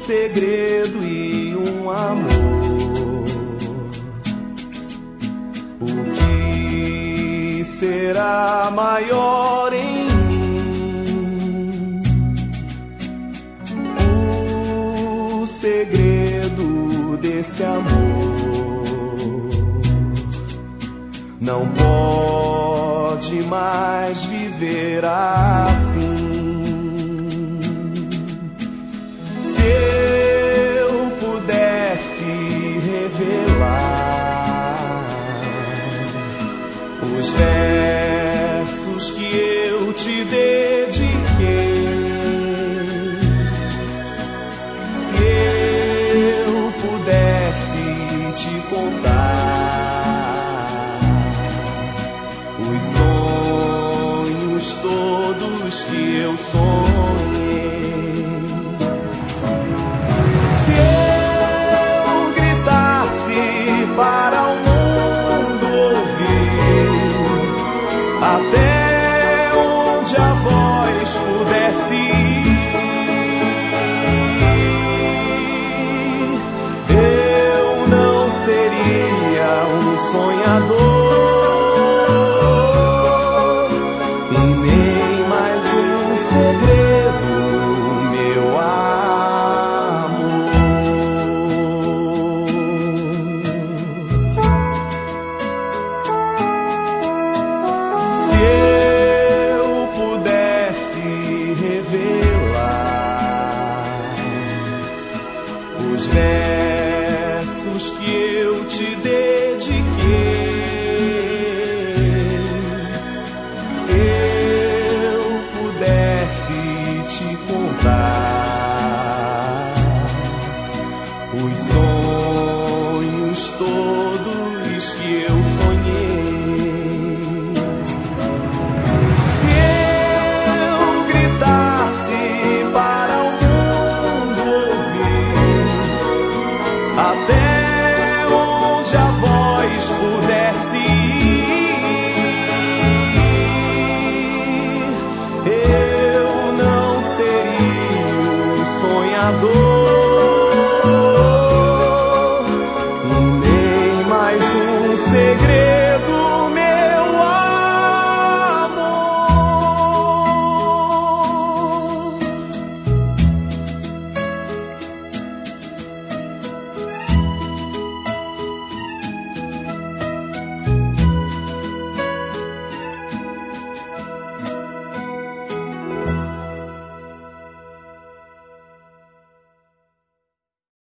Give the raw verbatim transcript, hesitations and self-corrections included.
segredo e um amor. O que será maior em mim? O segredo desse amor não pode mais viver assim. Se eu pudesse revelar os versos que eu te dediquei, se eu pudesse te contar os sonhos todos que eu sonhei, se eu gritasse para o mundo ouvir, até